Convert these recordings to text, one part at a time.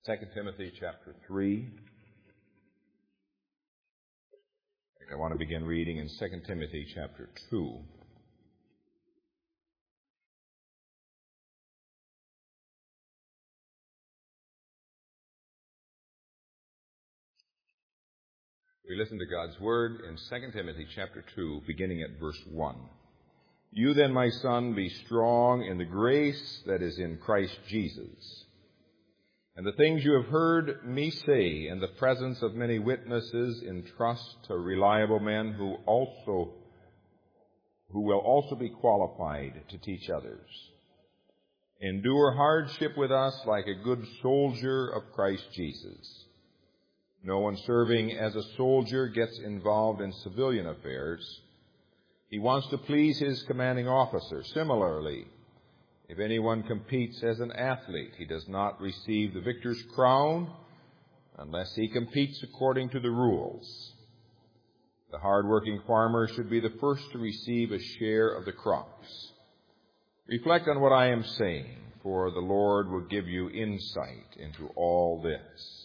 2 Timothy chapter 3. I want to begin reading in 2 Timothy chapter 2. We listen to God's Word in 2 Timothy chapter 2, beginning at verse 1. You then, my son, be strong in the grace that is in Christ Jesus. And the things you have heard me say in the presence of many witnesses, entrust to reliable men who will also be qualified to teach others. Endure hardship with us like a good soldier of Christ Jesus. No one serving as a soldier gets involved in civilian affairs. He wants to please his commanding officer. Similarly, if anyone competes as an athlete, he does not receive the victor's crown unless he competes according to the rules. The hard-working farmer should be the first to receive a share of the crops. Reflect on what I am saying, for the Lord will give you insight into all this.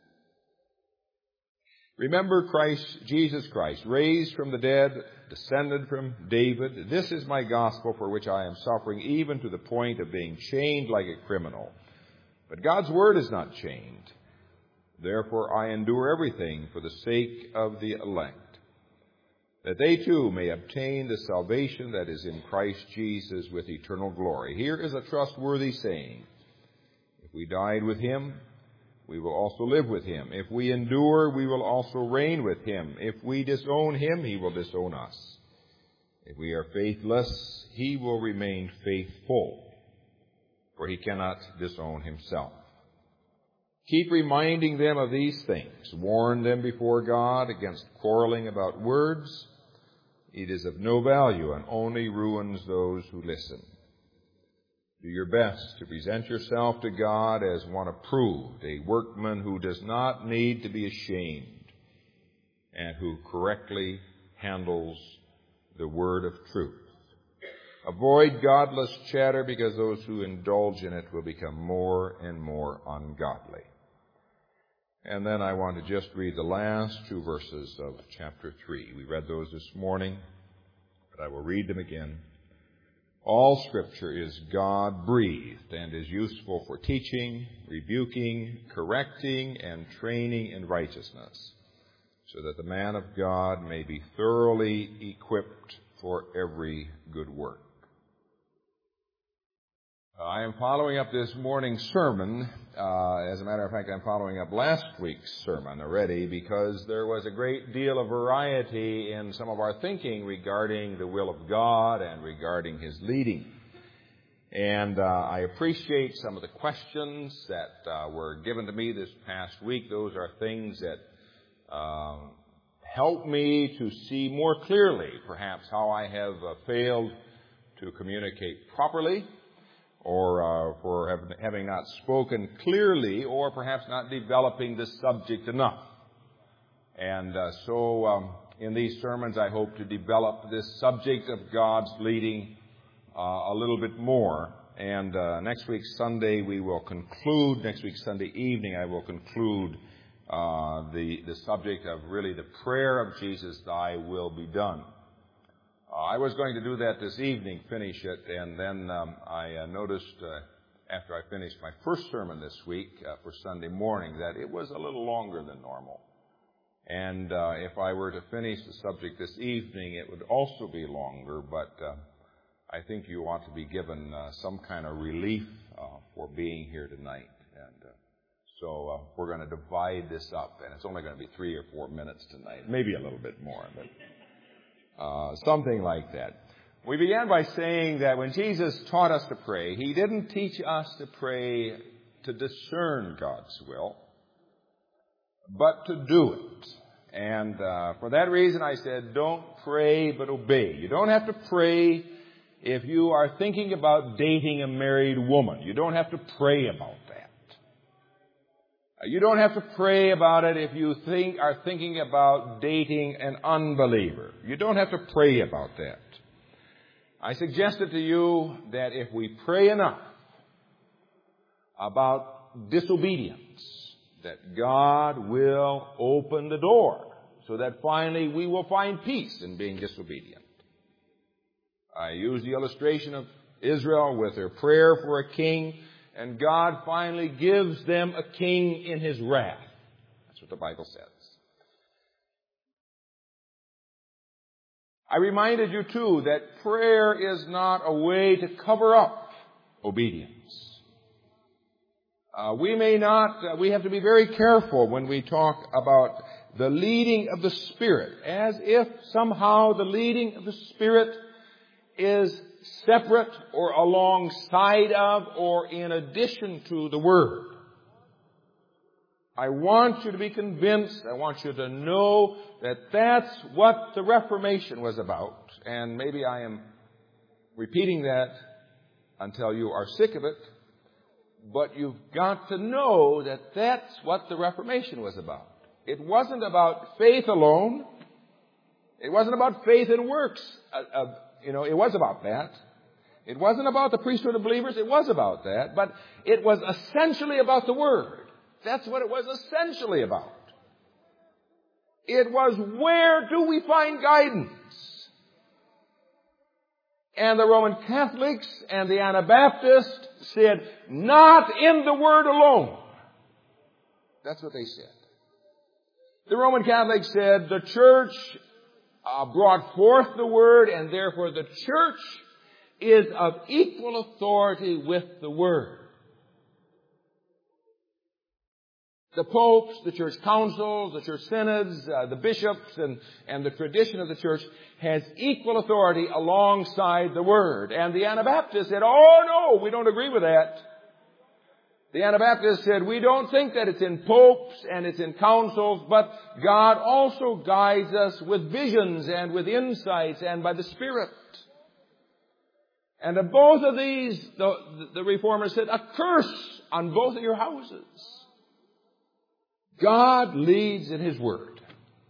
Remember Jesus Christ, raised from the dead, descended from David. This is my gospel for which I am suffering, even to the point of being chained like a criminal. But God's word is not chained. Therefore I endure everything for the sake of the elect, that they too may obtain the salvation that is in Christ Jesus with eternal glory. Here is a trustworthy saying: if we died with him, we will also live with him. If we endure, we will also reign with him. If we disown him, he will disown us. If we are faithless, he will remain faithful, for he cannot disown himself. Keep reminding them of these things. Warn them before God against quarreling about words. It is of no value and only ruins those who listen. Do your best to present yourself to God as one approved, a workman who does not need to be ashamed, and who correctly handles the word of truth. Avoid godless chatter, because those who indulge in it will become more and more ungodly. And then I want to just read the last two verses of chapter 3. We read those this morning, but I will read them again. All Scripture is God-breathed and is useful for teaching, rebuking, correcting, and training in righteousness, so that the man of God may be thoroughly equipped for every good work. I am following up this morning's sermon. As a matter of fact, I'm following up last week's sermon already, because there was a great deal of variety in some of our thinking regarding the will of God and regarding His leading. And I appreciate some of the questions that were given to me this past week. Those are things that help me to see more clearly, perhaps, how I have failed to communicate properly, or for having not spoken clearly, or perhaps not developing the subject enough. And so in these sermons, I hope to develop this subject of God's leading a little bit more. And next week Sunday evening, I will conclude the subject of really the prayer of Jesus, Thy will be done. I was going to do that this evening, finish it, and then I noticed after I finished my first sermon this week for Sunday morning that it was a little longer than normal. And if I were to finish the subject this evening, it would also be longer, but I think you ought to be given some kind of relief for being here tonight. And so we're going to divide this up, and it's only going to be 3 or 4 minutes tonight, maybe a little bit more, but something like that. We began by saying that when Jesus taught us to pray, He didn't teach us to pray to discern God's will, but to do it. And for that reason I said, don't pray but obey. You don't have to pray if you are thinking about dating a married woman. You don't have to pray about that. You don't have to pray about it if you are thinking about dating an unbeliever. You don't have to pray about that. I suggested to you that if we pray enough about disobedience that God will open the door so that finally we will find peace in being disobedient. I use the illustration of Israel with their prayer for a king, and God finally gives them a king in His wrath. That's what the Bible says. I reminded you, too, that prayer is not a way to cover up obedience. We have to be very careful when we talk about the leading of the Spirit, as if somehow the leading of the Spirit is separate or alongside of or in addition to the Word. I want you to be convinced, I want you to know that that's what the Reformation was about. And maybe I am repeating that until you are sick of it, but you've got to know that that's what the Reformation was about. It wasn't about faith alone. It wasn't about faith and works. It was about that. It wasn't about the priesthood of believers. It was about that. But it was essentially about the Word. That's what it was essentially about. It was, where do we find guidance? And the Roman Catholics and the Anabaptists said, not in the Word alone. That's what they said. The Roman Catholics said the Church brought forth the Word, and therefore the Church is of equal authority with the Word. The popes, the church councils, the church synods, the bishops, and the tradition of the church has equal authority alongside the Word. And the Anabaptists said, oh no, we don't agree with that. The Anabaptists said, we don't think that it's in popes and it's in councils, but God also guides us with visions and with insights and by the Spirit. And of both of these, the Reformers said, a curse on both of your houses. God leads in His Word.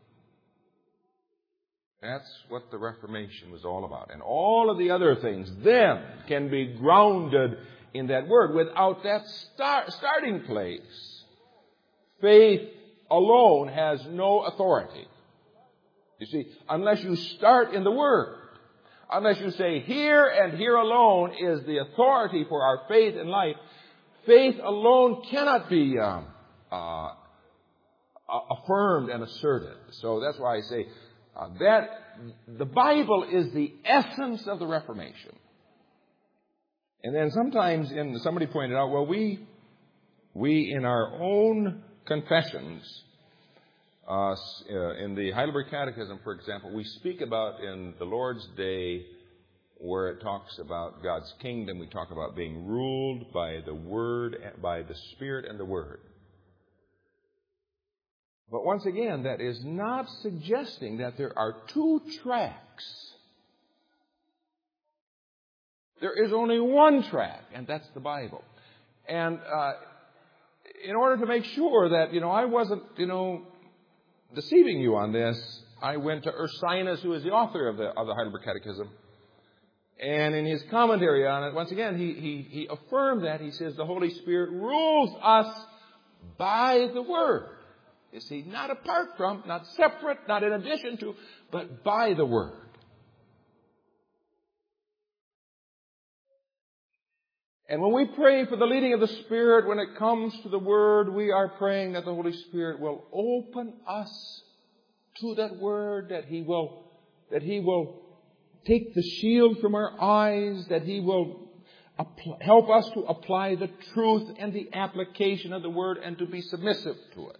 That's what the Reformation was all about. And all of the other things then can be grounded in that Word. Without that starting place, faith alone has no authority. You see, unless you start in the Word, unless you say here and here alone is the authority for our faith and life, faith alone cannot be affirmed and asserted. So that's why I say that the Bible is the essence of the Reformation. And then sometimes, somebody pointed out, well, we in our own confessions, in the Heidelberg Catechism, for example, we speak about in the Lord's Day, where it talks about God's kingdom, we talk about being ruled by the Word, by the Spirit and the Word. But once again, that is not suggesting that there are two tracks. There is only one track, and that's the Bible. And in order to make sure that, I wasn't, deceiving you on this, I went to Ursinus, who is the author of the Heidelberg Catechism. And in his commentary on it, once again, he affirmed that. He says the Holy Spirit rules us by the Word. You see, not apart from, not separate, not in addition to, but by the Word. And when we pray for the leading of the Spirit, when it comes to the Word, we are praying that the Holy Spirit will open us to that Word, that He will take the shield from our eyes, that He will help us to apply the truth and the application of the Word and to be submissive to it.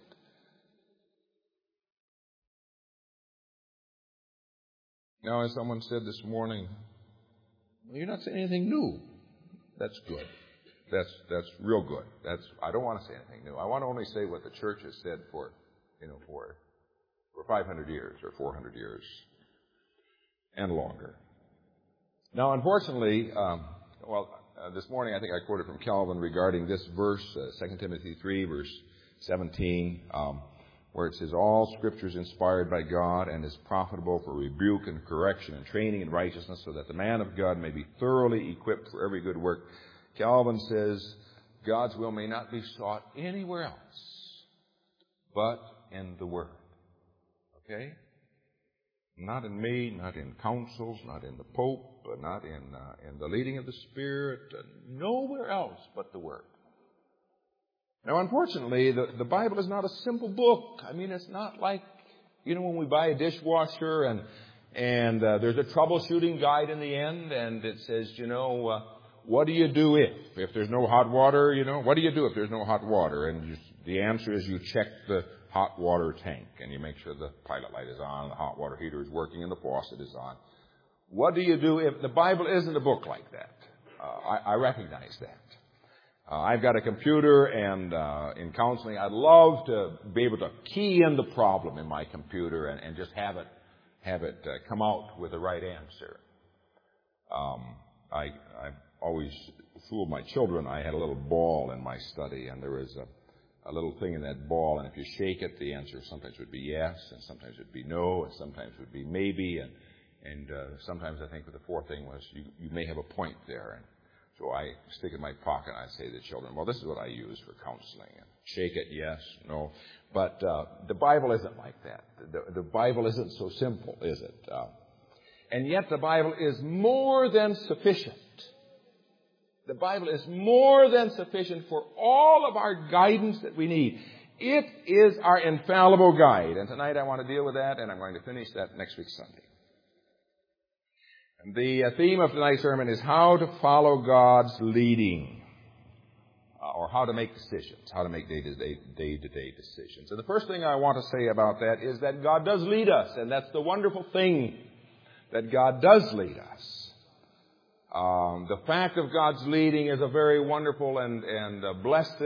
Now, as someone said this morning, well, you're not saying anything new. That's good. That's real good. I don't want to say anything new. I want to only say what the church has said for 500 years or 400 years and longer. Now, unfortunately, this morning I think I quoted from Calvin regarding this verse, 2 Timothy 3, verse 17, where it says, all Scripture is inspired by God and is profitable for rebuke and correction and training in righteousness, so that the man of God may be thoroughly equipped for every good work. Calvin says God's will may not be sought anywhere else but in the Word. Okay? Not in me, not in councils, not in the Pope, not in the leading of the Spirit, nowhere else but the Word. Now, unfortunately, the Bible is not a simple book. I mean, it's not like, when we buy a dishwasher and there's a troubleshooting guide in the end, and it says, what do you do if there's no hot water, what do you do if there's no hot water? And the answer is you check the hot water tank and you make sure the pilot light is on, the hot water heater is working, and the faucet is on. What do you do if the Bible isn't a book like that? I recognize that. I've got a computer, and in counseling, I'd love to be able to key in the problem in my computer and just have it come out with the right answer. I always fooled my children. I had a little ball in my study, and there was a little thing in that ball, and if you shake it, the answer sometimes would be yes, and sometimes it would be no, and sometimes it would be maybe, and sometimes I think the fourth thing was you may have a point there. And so I stick it in my pocket, and I say to the children, well, this is what I use for counseling. And shake it, yes, no. But the Bible isn't like that. The Bible isn't so simple, is it? And yet the Bible is more than sufficient. The Bible is more than sufficient for all of our guidance that we need. It is our infallible guide. And tonight I want to deal with that, and I'm going to finish that next week Sunday. And the theme of tonight's sermon is how to follow God's leading, or how to make decisions, how to make day-to-day decisions. And the first thing I want to say about that is that God does lead us, and that's the wonderful thing, that God does lead us. The fact of God's leading is a very wonderful and blessed,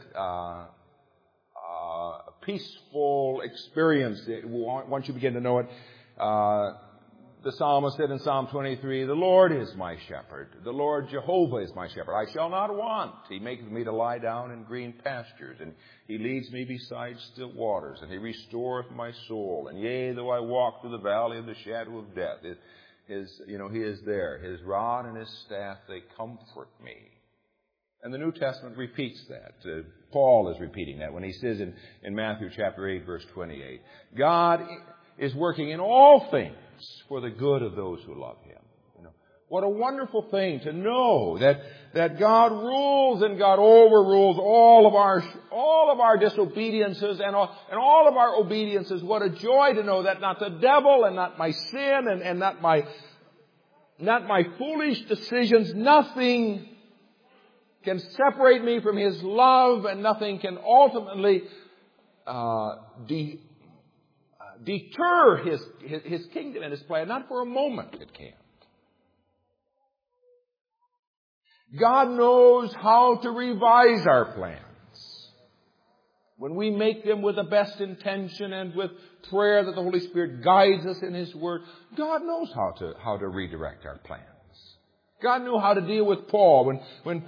peaceful experience once you begin to know it. The psalmist said in Psalm 23, the Lord is my shepherd. The Lord Jehovah is my shepherd. I shall not want. He maketh me to lie down in green pastures, and He leads me beside still waters, and He restoreth my soul. And yea, though I walk through the valley of the shadow of death, He is there. His rod and His staff, they comfort me. And the New Testament repeats that. Paul is repeating that when he says in Matthew chapter 8, verse 28, God is working in all things for the good of those who love Him. What a wonderful thing to know that God rules and God overrules all of our disobediences and all of our obediences. What a joy to know that not the devil and not my sin and not my foolish decisions, nothing can separate me from His love, and nothing can ultimately deter His kingdom and His plan. Not for a moment it can't. God knows how to revise our plans. When we make them with the best intention and with prayer that the Holy Spirit guides us in His Word, God knows how to redirect our plans. God knew how to deal with Paul. When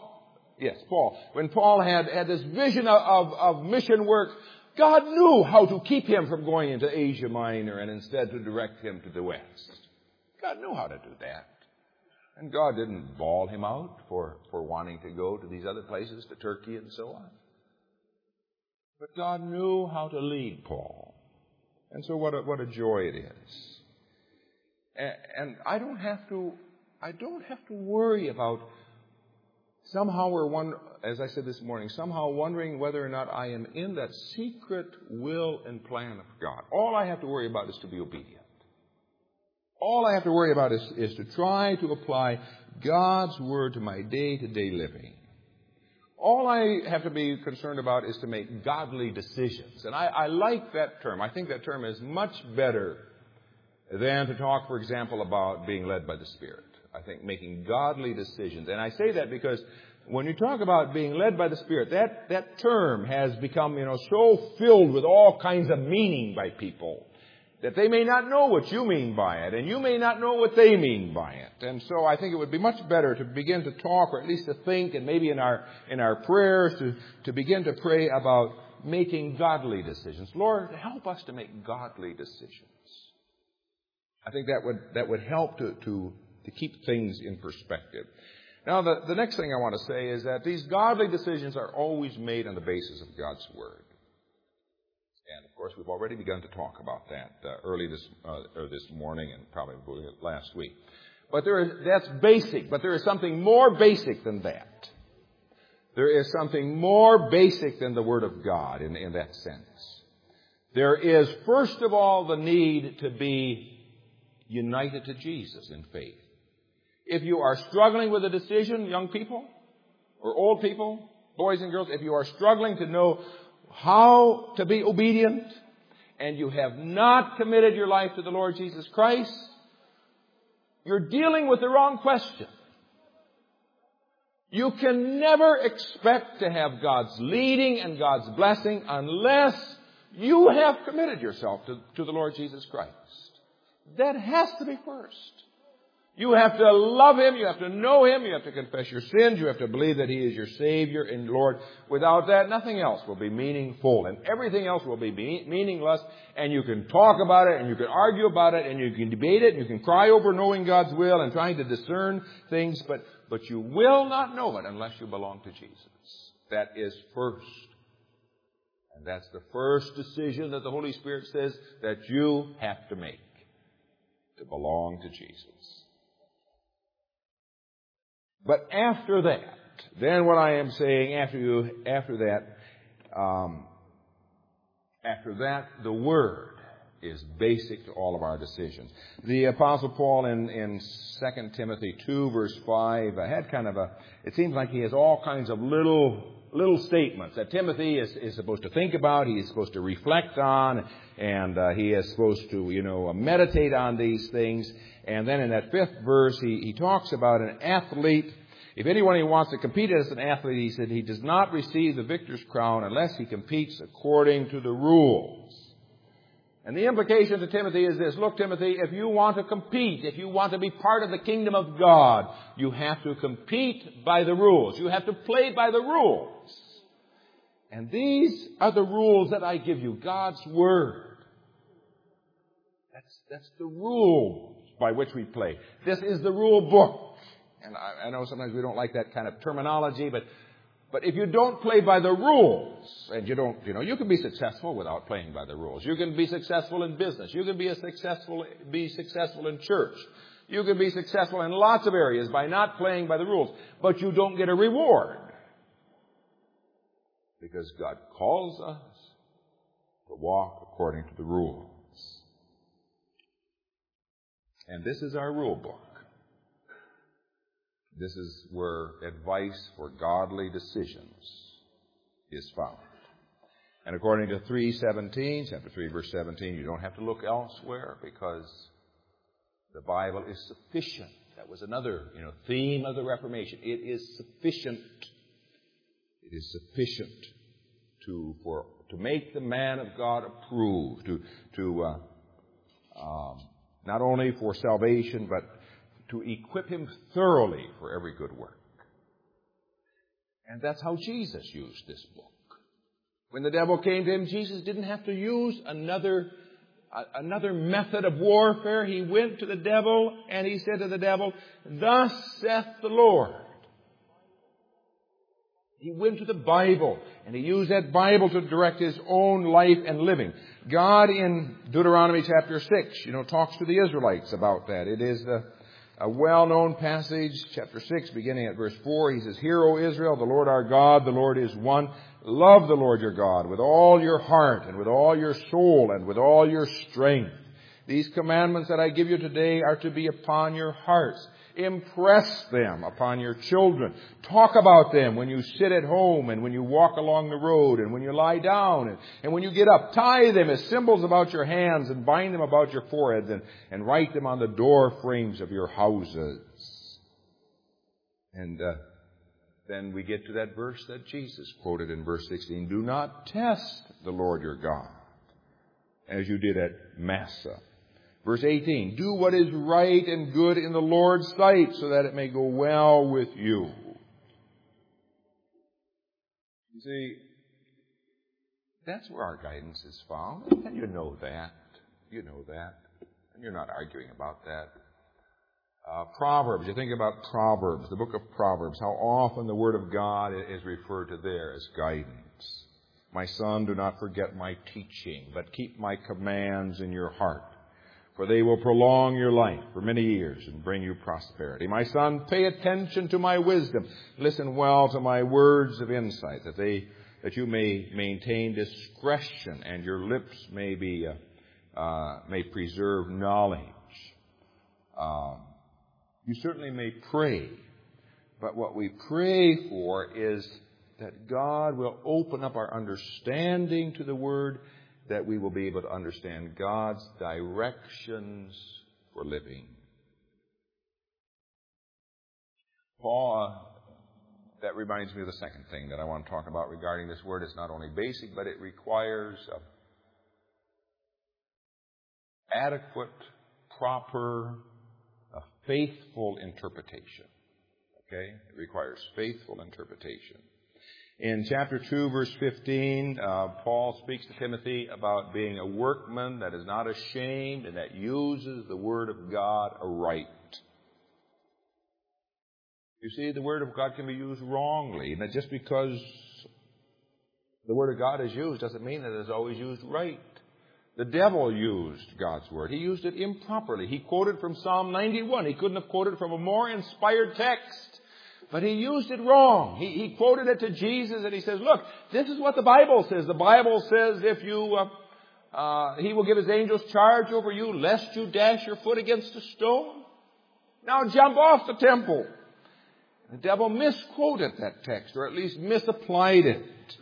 Paul had this vision of mission work, God knew how to keep him from going into Asia Minor and instead to direct him to the West. God knew how to do that. And God didn't bawl him out for wanting to go to these other places, to Turkey and so on. But God knew how to lead Paul. And so what a joy it is. And I don't have to worry about somehow as I said this morning, somehow wondering whether or not I am in that secret will and plan of God. All I have to worry about is to be obedient. All I have to worry about is to try to apply God's Word to my day-to-day living. All I have to be concerned about is to make godly decisions. And I like that term. I think that term is much better than to talk, for example, about being led by the Spirit. I think making godly decisions. And I say that because when you talk about being led by the Spirit, that term has become, so filled with all kinds of meaning by people that they may not know what you mean by it, and you may not know what they mean by it. And so I think it would be much better to begin to talk, or at least to think, and maybe in our prayers to begin to pray about making godly decisions. Lord, help us to make godly decisions. I think that would help to keep things in perspective. Now, the next thing I want to say is that these godly decisions are always made on the basis of God's Word. And, of course, we've already begun to talk about that early this morning and probably last week. But that's basic. But there is something more basic than that. There is something more basic than the Word of God in that sense. There is, first of all, the need to be united to Jesus in faith. If you are struggling with a decision, young people, or old people, boys and girls, if you are struggling to know how to be obedient, and you have not committed your life to the Lord Jesus Christ, you're dealing with the wrong question. You can never expect to have God's leading and God's blessing unless you have committed yourself to the Lord Jesus Christ. That has to be first. You have to love Him, you have to know Him, you have to confess your sins, you have to believe that He is your Savior and Lord. Without that, nothing else will be meaningful, and everything else will be meaningless, and you can talk about it, and you can argue about it, and you can debate it, and you can cry over knowing God's will and trying to discern things, but you will not know it unless you belong to Jesus. That is first. And that's the first decision that the Holy Spirit says that you have to make, to belong to Jesus. But after that, then what I am saying, after that, the Word is basic to all of our decisions. The Apostle Paul in 2 Timothy 2, verse 5, had kind of it seems like he has all kinds of little statements that Timothy is supposed to think about, he is supposed to reflect on, and he is supposed to, meditate on these things. And then in that 5th verse, he talks about an athlete. If anyone who wants to compete as an athlete, he said, he does not receive the victor's crown unless he competes according to the rules. And the implication to Timothy is this: look, Timothy, if you want to compete, if you want to be part of the kingdom of God, you have to compete by the rules. You have to play by the rules. And these are the rules that I give you, God's Word. That's the rules by which we play. This is the rule book. And I know sometimes we don't like that kind of terminology, but if you don't play by the rules, and you can be successful without playing by the rules. You can be successful in business. You can be successful in church. You can be successful in lots of areas by not playing by the rules. But you don't get a reward. Because God calls us to walk according to the rules. And this is our rule book. This is where advice for godly decisions is found. And according to chapter 3, verse 17, you don't have to look elsewhere because the Bible is sufficient. That was another, theme of the Reformation. It is sufficient. It is sufficient to make the man of God approved, not only for salvation, but to equip him thoroughly for every good work. And that's how Jesus used this book. When the devil came to him, Jesus didn't have to use another method of warfare. He went to the devil and he said to the devil, "Thus saith the Lord." He went to the Bible and he used that Bible to direct his own life and living. God in Deuteronomy chapter 6, talks to the Israelites about that. It is a well-known passage, chapter 6, beginning at verse 4. He says, "Hear, O Israel, the Lord our God, the Lord is one. Love the Lord your God with all your heart and with all your soul and with all your strength. These commandments that I give you today are to be upon your hearts. Impress them upon your children. Talk about them when you sit at home and when you walk along the road and when you lie down and when you get up. Tie them as symbols about your hands and bind them about your foreheads and write them on the door frames of your houses." And then we get to that verse that Jesus quoted in verse 16. "Do not test the Lord your God as you did at Massah." Verse 18, "Do what is right and good in the Lord's sight so that it may go well with you." You see, that's where our guidance is found. And you know that. You know that. And you're not arguing about that. Proverbs, you think about Proverbs, the book of Proverbs, how often the Word of God is referred to there as guidance. My son, do not forget my teaching, but keep my commands in your heart, for they will prolong your life for many years and bring you prosperity. My son, pay attention to my wisdom. Listen well to my words of insight, that you may maintain discretion and your lips may preserve knowledge. You certainly may pray, but what we pray for is that God will open up our understanding to the Word, that we will be able to understand God's directions for living. That reminds me of the second thing that I want to talk about regarding this word. It's not only basic, but it requires adequate, proper, faithful interpretation. Okay? It requires faithful interpretation. In chapter 2, verse 15, Paul speaks to Timothy about being a workman that is not ashamed and that uses the Word of God aright. You see, the Word of God can be used wrongly. And that just because the Word of God is used doesn't mean that it is always used right. The devil used God's Word. He used it improperly. He quoted from Psalm 91. He couldn't have quoted from a more inspired text. But he used it wrong. He quoted it to Jesus and he says, look, this is what the Bible says. The Bible says if he will give his angels charge over you, lest you dash your foot against a stone. Now jump off the temple. The devil misquoted that text, or at least misapplied it.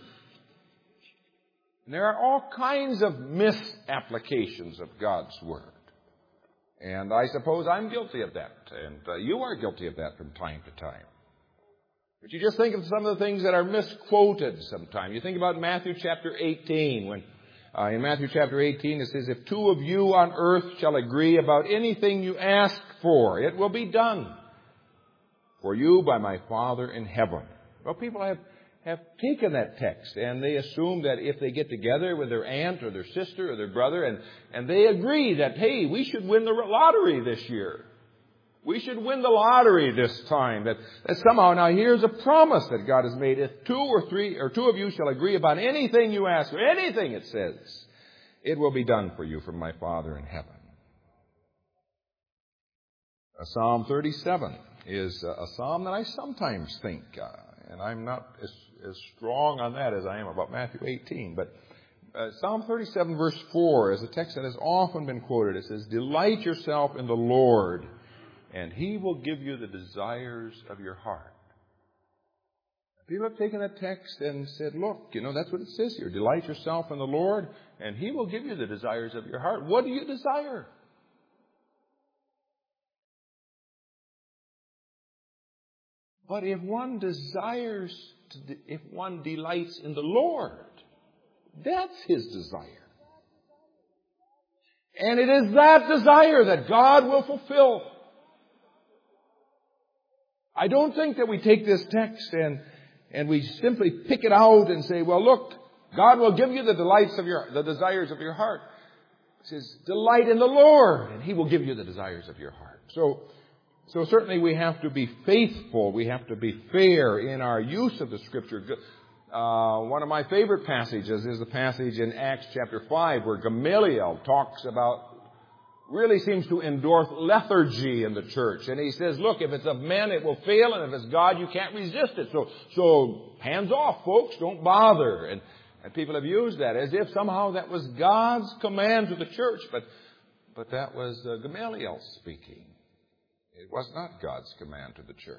And there are all kinds of misapplications of God's Word. And I suppose I'm guilty of that. And you are guilty of that from time to time. But you just think of some of the things that are misquoted sometimes. You think about Matthew chapter 18, when in Matthew chapter 18 it says, if two of you on earth shall agree about anything you ask for, it will be done for you by my Father in heaven. Well, people have taken that text and they assume that if they get together with their aunt or their sister or their brother and they agree that, hey, we should win the lottery this year. We should win the lottery this time. That somehow, now here's a promise that God has made. If two of you shall agree about anything you ask for, anything it says, it will be done for you from my Father in heaven. Psalm 37 is a psalm that I sometimes think, and I'm not as strong on that as I am about Matthew 18, but Psalm 37 verse 4 is a text that has often been quoted. It says, delight yourself in the Lord, and He will give you the desires of your heart. People have taken that text and said, look, that's what it says here. Delight yourself in the Lord, and He will give you the desires of your heart. What do you desire? But if one delights in the Lord, that's His desire. And it is that desire that God will fulfill. I don't think that we take this text and we simply pick it out and say, well, look, God will give you the desires of your heart. It says, delight in the Lord, and He will give you the desires of your heart. So certainly we have to be faithful. We have to be fair in our use of the Scripture. One of my favorite passages is the passage in Acts chapter 5 where Gamaliel really seems to endorse lethargy in the church. And he says, look, if it's of men, it will fail, and if it's God, you can't resist it. So hands off, folks, don't bother. And people have used that as if somehow that was God's command to the church. But that was Gamaliel speaking. It was not God's command to the church.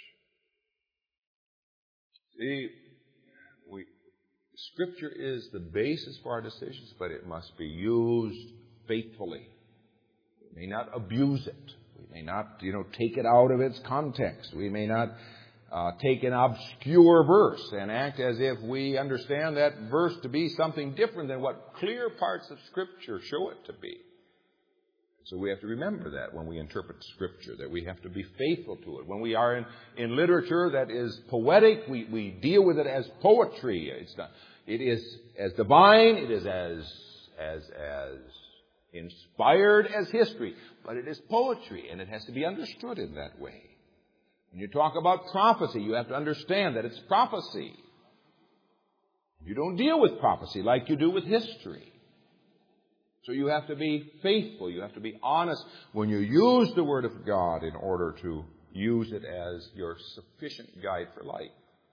See, Scripture is the basis for our decisions, but it must be used faithfully. We may not abuse it. We may not, take it out of its context. We may not take an obscure verse and act as if we understand that verse to be something different than what clear parts of Scripture show it to be. So we have to remember that when we interpret Scripture, that we have to be faithful to it. When we are in literature that is poetic, we deal with it as poetry. It is as divine, it is as Inspired as history, but it is poetry, and it has to be understood in that way. When you talk about prophecy, you have to understand that it's prophecy. You don't deal with prophecy like you do with history. So you have to be faithful. You have to be honest when you use the Word of God in order to use it as your sufficient guide for life.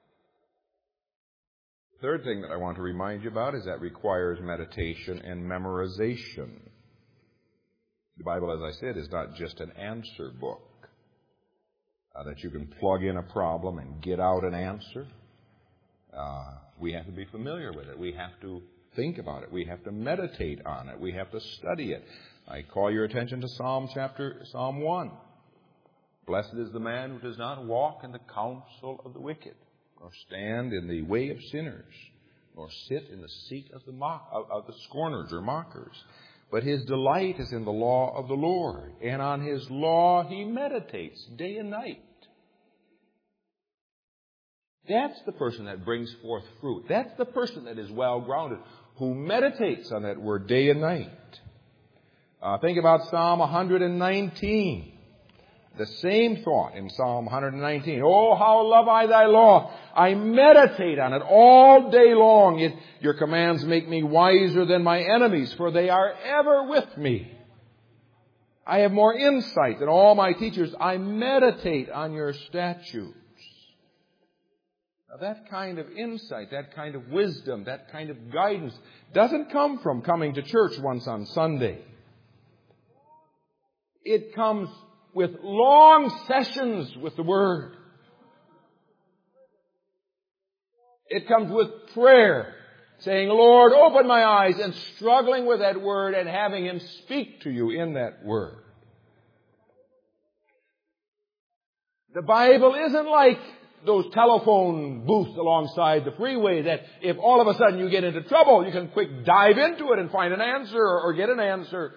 The third thing that I want to remind you about is that requires meditation and memorization. The Bible, as I said, is not just an answer book that you can plug in a problem and get out an answer. We have to be familiar with it. We have to think about it. We have to meditate on it. We have to study it. I call your attention to Psalm 1. Blessed is the man who does not walk in the counsel of the wicked, nor stand in the way of sinners, nor sit in the seat of the scorners or mockers. But his delight is in the law of the Lord, and on his law he meditates day and night. That's the person that brings forth fruit. That's the person that is well-grounded, who meditates on that word day and night. Think about Psalm 119. The same thought in Psalm 119. Oh, how love I thy law. I meditate on it all day long. Your commands make me wiser than my enemies, for they are ever with me. I have more insight than all my teachers. I meditate on your statutes. Now, that kind of insight, that kind of wisdom, that kind of guidance doesn't come from coming to church once on Sunday. It comes with long sessions with the Word. It comes with prayer, saying, Lord, open my eyes, and struggling with that Word and having Him speak to you in that Word. The Bible isn't like those telephone booths alongside the freeway that if all of a sudden you get into trouble, you can quick dive into it and find an answer or get an answer.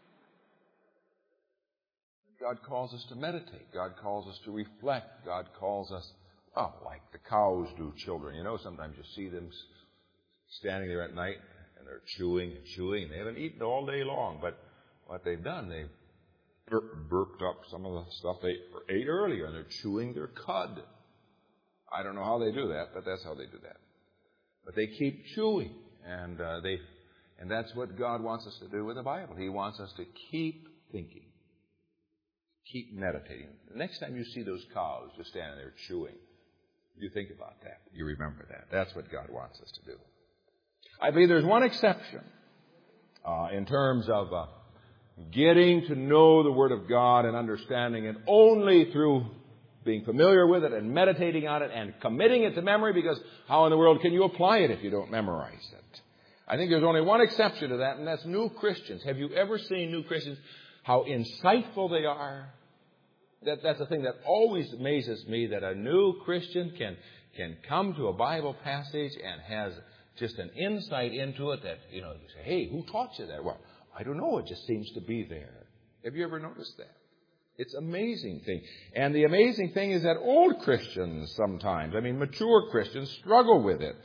God calls us to meditate. God calls us to reflect. God calls us, like the cows do children. You know, sometimes you see them standing there at night and they're chewing and chewing. And they haven't eaten all day long, but what they've done, they've burped up some of the stuff they ate earlier, and they're chewing their cud. I don't know how they do that, but that's how they do that. But they keep chewing, and that's what God wants us to do with the Bible. He wants us to keep thinking, keep meditating. The next time you see those cows just standing there chewing, you think about that. You remember that. That's what God wants us to do. I believe there's one exception in terms of getting to know the Word of God and understanding it only through being familiar with it and meditating on it and committing it to memory, because how in the world can you apply it if you don't memorize it? I think there's only one exception to that, and that's new Christians. Have you ever seen new Christians, how insightful they are? That's the thing that always amazes me, that a new Christian can come to a Bible passage and has just an insight into it that, you say, hey, who taught you that? Well, I don't know. It just seems to be there. Have you ever noticed that? It's an amazing thing. And the amazing thing is that old Christians sometimes, mature Christians, struggle with it.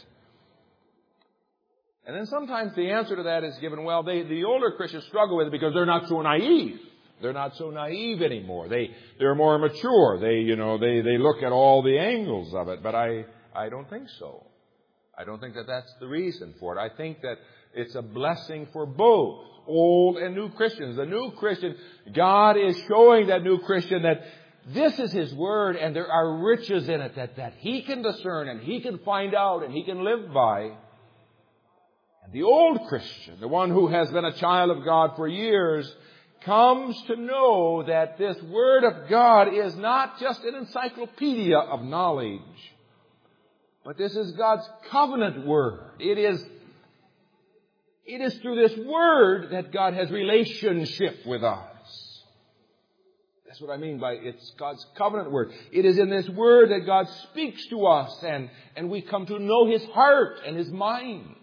And then sometimes the answer to that is given, the older Christians struggle with it because they're not so naive. They're not so naive anymore. They're more mature. They look at all the angles of it. But I don't think so. I don't think that that's the reason for it. I think that it's a blessing for both old and new Christians. The new Christian, God is showing that new Christian that this is His Word and there are riches in it that he can discern and he can find out and he can live by. And the old Christian, the one who has been a child of God for years, comes to know that this Word of God is not just an encyclopedia of knowledge, but this is God's covenant Word. It is through this Word that God has relationship with us. That's what I mean by it's God's covenant Word. It is in this Word that God speaks to us and we come to know His heart and His mind.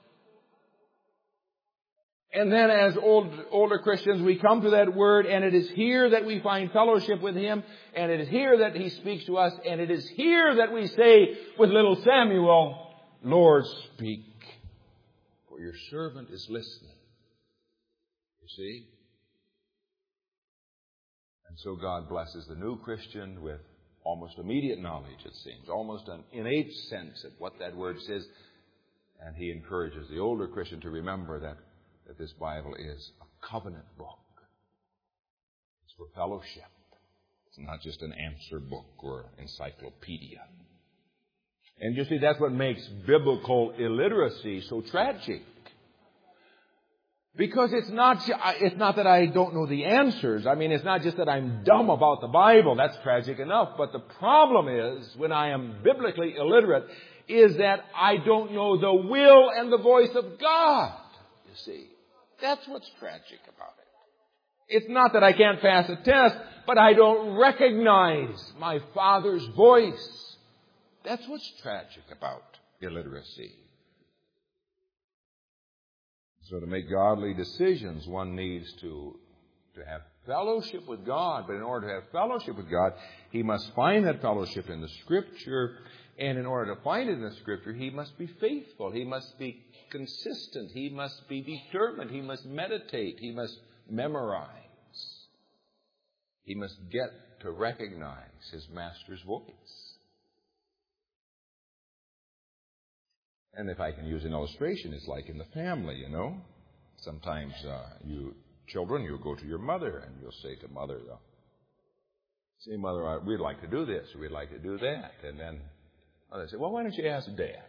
And then as older Christians, we come to that Word, and it is here that we find fellowship with Him, and it is here that He speaks to us, and it is here that we say with little Samuel, Lord, speak, for your servant is listening. Your see? And so God blesses the new Christian with almost immediate knowledge, it seems, almost an innate sense of what that word says. And He encourages the older Christian to remember that this Bible is a covenant book. It's for fellowship. It's not just an answer book or encyclopedia. And you see, that's what makes biblical illiteracy so tragic. Because it's not that I don't know the answers. I mean, it's not just that I'm dumb about the Bible. That's tragic enough. But the problem is, when I am biblically illiterate, is that I don't know the will and the voice of God. You see, that's what's tragic about it. It's not that I can't pass a test, but I don't recognize my Father's voice. That's what's tragic about illiteracy. So to make godly decisions, one needs to have fellowship with God. But in order to have fellowship with God, he must find that fellowship in the Scripture. And in order to find it in the Scripture, he must be faithful. He must be consistent. He must be determined. He must meditate. He must memorize. He must get to recognize his Master's voice. And if I can use an illustration, it's like in the family, you know. Sometimes you go to your mother and you'll say to mother, say, Mother, we'd like to do this, we'd like to do that. And then mother say, well, why don't you ask Dad?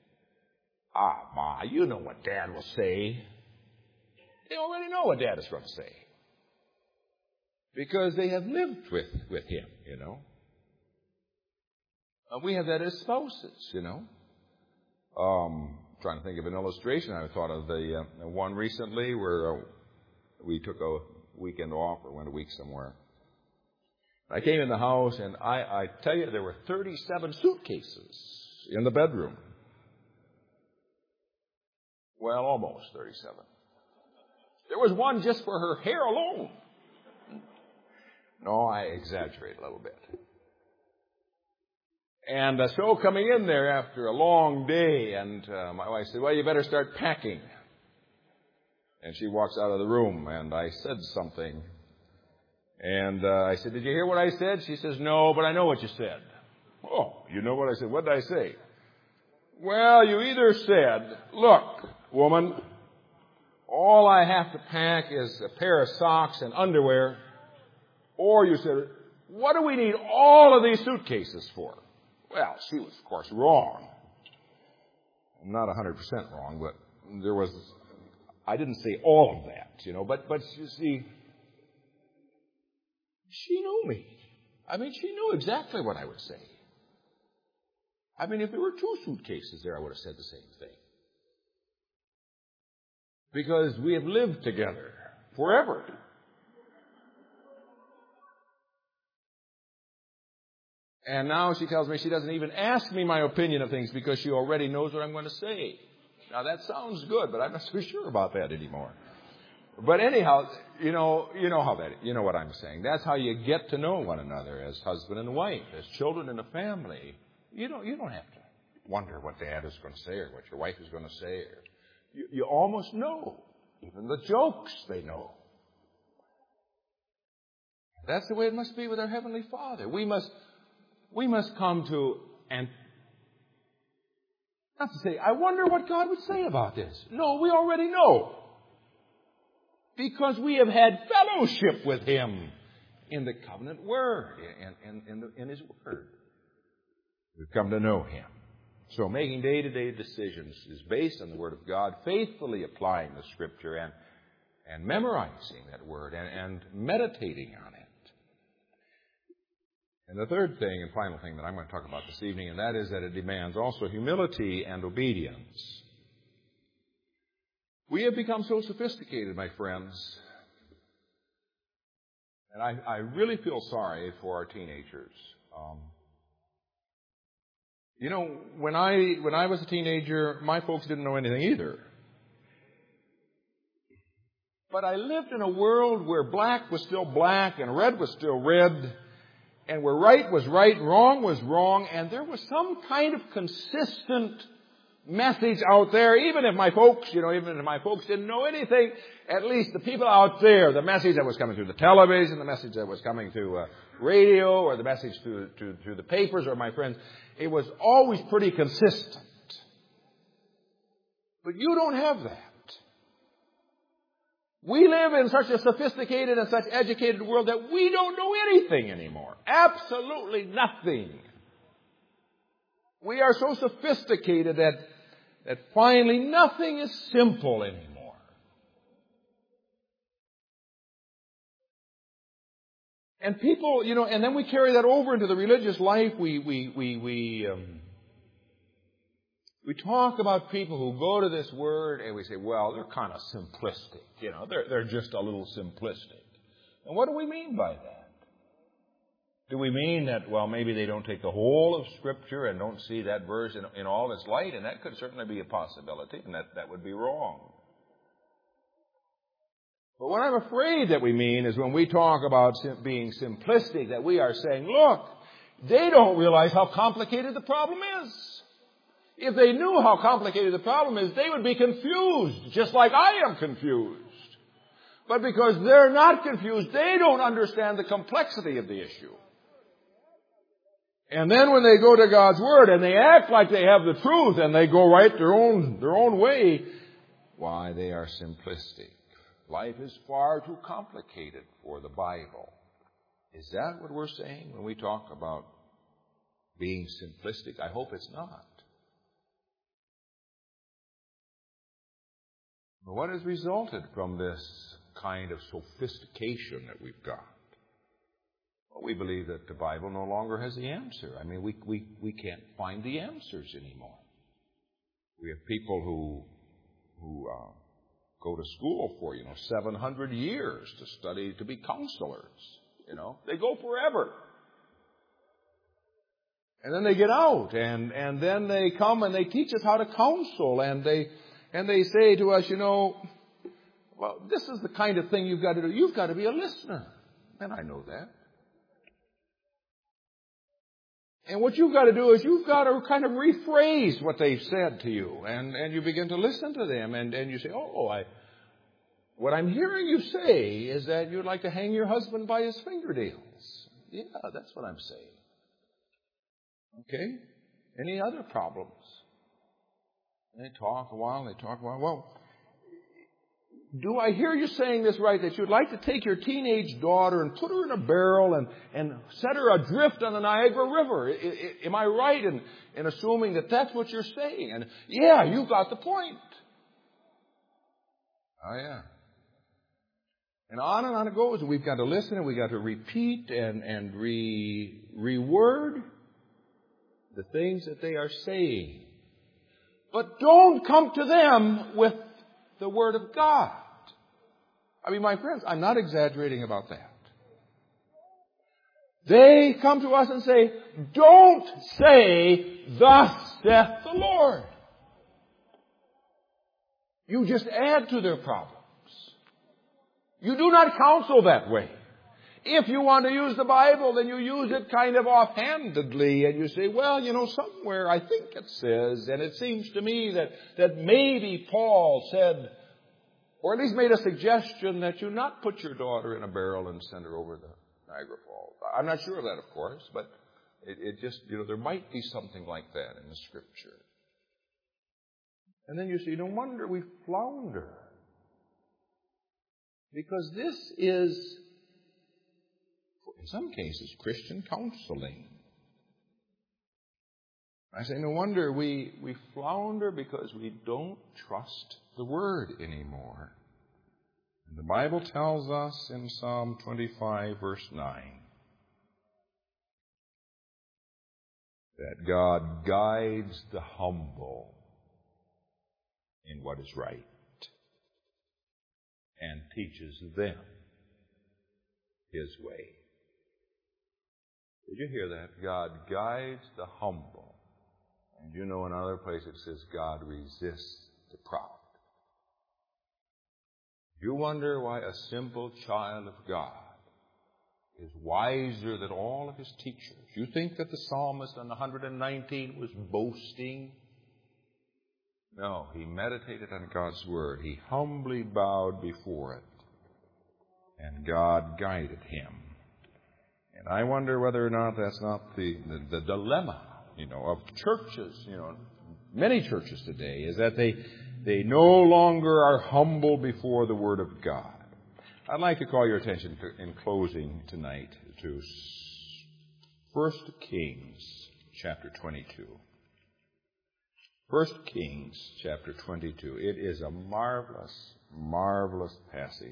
Ma, you know what Dad will say. They already know what Dad is going to say. Because they have lived with him, you know. We have that as spouses, you know. Trying to think of an illustration. I thought of the one recently where we took a weekend off or went a week somewhere. I came in the house and I tell you there were 37 suitcases in the bedroom. Well, almost 37. There was one just for her hair alone. No, I exaggerate a little bit. And so coming in there after a long day, and my wife said, well, you better start packing. And she walks out of the room, and I said something. And I said, did you hear what I said? She says, no, but I know what you said. Oh, you know what I said? What did I say? Well, you either said, look, woman, all I have to pack is a pair of socks and underwear. Or you said, what do we need all of these suitcases for? Well, she was, of course, wrong. Not 100% wrong, but I didn't say all of that, you know, but you see, she knew me. I mean, she knew exactly what I would say. I mean, if there were 2 suitcases there, I would have said the same thing. Because we have lived together forever. And now she tells me she doesn't even ask me my opinion of things because she already knows what I'm going to say. Now that sounds good, but I'm not so sure about that anymore. But anyhow, you know what I'm saying. That's how you get to know one another as husband and wife, as children in a family. You don't have to wonder what Dad is going to say or what your wife is going to say. You almost know. Even the jokes they know. That's the way it must be with our Heavenly Father. We must come to, and not to say, I wonder what God would say about this. No, we already know. Because we have had fellowship with Him in the covenant Word, in His Word. We've come to know Him. So making day-to-day decisions is based on the Word of God, faithfully applying the Scripture and memorizing that Word and meditating on it. And the third thing and final thing that I'm going to talk about this evening, and that is that it demands also humility and obedience. We have become so sophisticated, my friends, and I really feel sorry for our teenagers. You know, when I was a teenager, my folks didn't know anything either. But I lived in a world where black was still black and red was still red, and where right was right, wrong was wrong, and there was some kind of consistent message out there, even if my folks didn't know anything, at least the people out there, the message that was coming through the television, the message that was coming through radio, or the message through the papers, or my friends, it was always pretty consistent. But you don't have that. We live in such a sophisticated and such educated world that we don't know anything anymore. Absolutely nothing. We are so sophisticated that finally nothing is simple anymore. And people, and then we carry that over into the religious life. We talk about people who go to this word and we say, well, they're kind of simplistic. They're just a little simplistic. And what do we mean by that? Do we mean that, well, maybe they don't take the whole of Scripture and don't see that verse in all its light? And that could certainly be a possibility, and that would be wrong. But what I'm afraid that we mean is when we talk about being simplistic, that we are saying, look, they don't realize how complicated the problem is. If they knew how complicated the problem is, they would be confused, just like I am confused. But because they're not confused, they don't understand the complexity of the issue. And then when they go to God's Word and they act like they have the truth and they go right their own way, why, they are simplistic. Life is far too complicated for the Bible. Is that what we're saying when we talk about being simplistic? I hope it's not. But what has resulted from this kind of sophistication that we've got? Well, we believe that the Bible no longer has the answer. I mean, we can't find the answers anymore. We have people who go to school for 700 years to study to be counselors. They go forever, and then they get out, and then they come and they teach us how to counsel, and they say to us, well, this is the kind of thing you've got to do. You've got to be a listener, and I know that. And what you've got to do is you've got to kind of rephrase what they've said to you. And you begin to listen to them. And you say, what I'm hearing you say is that you'd like to hang your husband by his fingernails. Yeah, that's what I'm saying. Okay? Any other problems? And they talk a while. Well, do I hear you saying this right, that you'd like to take your teenage daughter and put her in a barrel and set her adrift on the Niagara River? Am I right in assuming that that's what you're saying? And yeah, you got the point. Oh, yeah. And on it goes. We've got to listen and we've got to repeat and reword the things that they are saying. But don't come to them with the Word of God. I mean, my friends, I'm not exaggerating about that. They come to us and say, don't say, thus saith the Lord. You just add to their problems. You do not counsel that way. If you want to use the Bible, then you use it kind of offhandedly, and you say, well, somewhere I think it says, and it seems to me that maybe Paul said, or at least made a suggestion, that you not put your daughter in a barrel and send her over the Niagara Falls. I'm not sure of that, of course, but it just, there might be something like that in the Scripture. And then you see, no wonder we flounder. Because this is, in some cases, Christian counseling. I say, no wonder we flounder because we don't trust the Word anymore. And the Bible tells us in Psalm 25, verse 9, that God guides the humble in what is right and teaches them His way. Did you hear that? God guides the humble. And in another place it says God resists the proud. You wonder why a simple child of God is wiser than all of his teachers. You think that the psalmist on 119 was boasting No, he meditated on God's Word. He humbly bowed before it. And God guided him. And I wonder whether or not that's not the dilemma, of churches, many churches today, is that they no longer are humble before the Word of God. I'd like to call your attention in closing tonight to 1 Kings chapter 22. 1 Kings chapter 22. It is a marvelous, marvelous passage.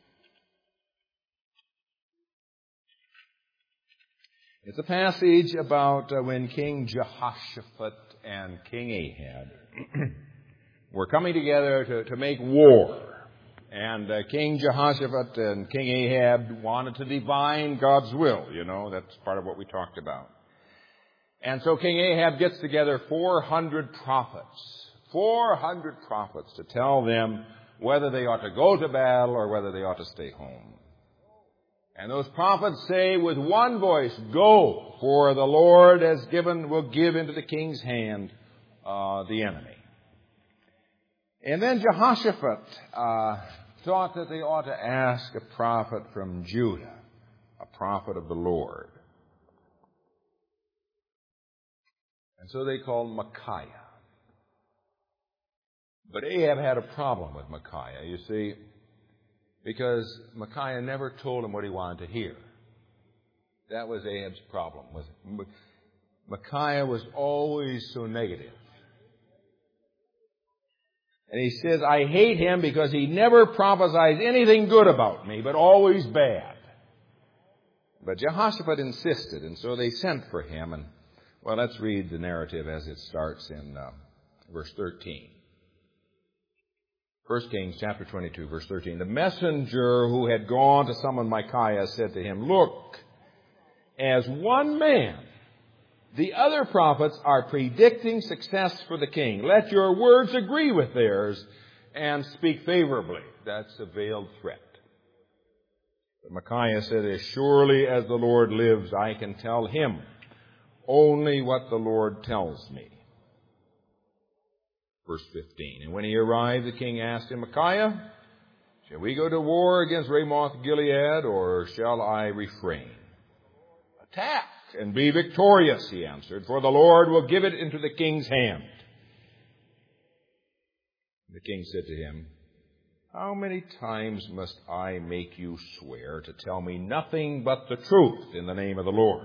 It's a passage about when King Jehoshaphat and King Ahab were coming together to make war. And King Jehoshaphat and King Ahab wanted to divine God's will. That's part of what we talked about. And so King Ahab gets together 400 prophets. 400 prophets to tell them whether they ought to go to battle or whether they ought to stay home. And those prophets say with one voice, "Go, for the Lord will give into the king's hand the enemy." And then Jehoshaphat thought that they ought to ask a prophet from Judah, a prophet of the Lord. And so they called Micaiah. But Ahab had a problem with Micaiah, you see, because Micaiah never told him what he wanted to hear. That was Ahab's problem. Micaiah was always so negative. And he says, "I hate him because he never prophesies anything good about me, but always bad." But Jehoshaphat insisted, and so they sent for him. And, let's read the narrative as it starts in verse 13. 1 Kings chapter 22, verse 13. The messenger who had gone to summon Micaiah said to him, "Look, as one man, the other prophets are predicting success for the king. Let your words agree with theirs and speak favorably." That's a veiled threat. But Micaiah said, "As surely as the Lord lives, I can tell him only what the Lord tells me." Verse 15. And when he arrived, the king asked him, "Micaiah, shall we go to war against Ramoth Gilead, or shall I refrain?" "Attack and be victorious," he answered, "for the Lord will give it into the king's hand." The king said to him, "How many times must I make you swear to tell me nothing but the truth in the name of the Lord?"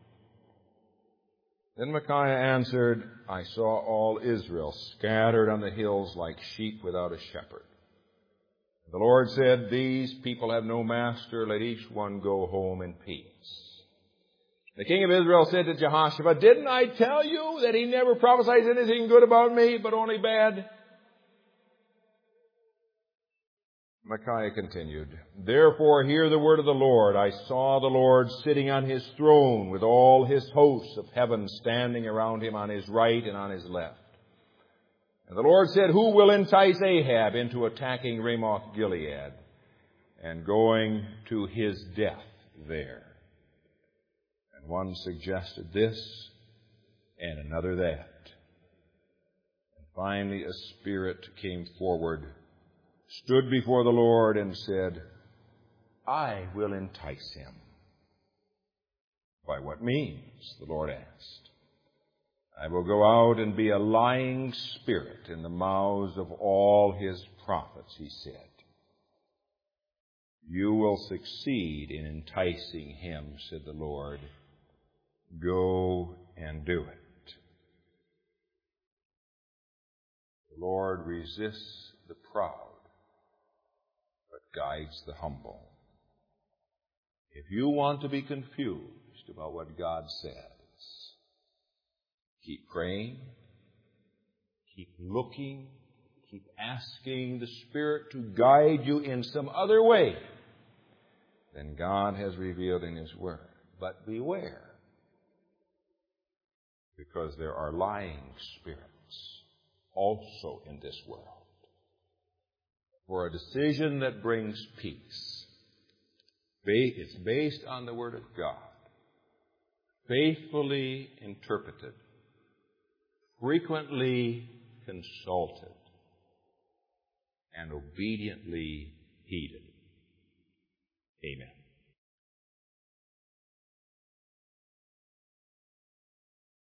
Then Micaiah answered, "I saw all Israel scattered on the hills like sheep without a shepherd. The Lord said, 'These people have no master. Let each one go home in peace.'" The king of Israel said to Jehoshaphat, "Didn't I tell you that he never prophesies anything good about me, but only bad?" Micaiah continued, "Therefore hear the word of the Lord. I saw the Lord sitting on his throne with all his hosts of heaven standing around him on his right and on his left. And the Lord said, 'Who will entice Ahab into attacking Ramoth Gilead and going to his death there?' And one suggested this and another that. And finally a spirit came forward, stood before the Lord, and said, 'I will entice him.' 'By what means?' the Lord asked. 'I will go out and be a lying spirit in the mouths of all his prophets,' he said. 'You will succeed in enticing him,' said the Lord. 'Go and do it.' The Lord resists the proud, guides the humble. If you want to be confused about what God says, keep praying, keep looking, keep asking the Spirit to guide you in some other way than God has revealed in His Word. But beware, because there are lying spirits also in this world. For a decision that brings peace, it's based on the Word of God, faithfully interpreted, frequently consulted and obediently heeded. Amen.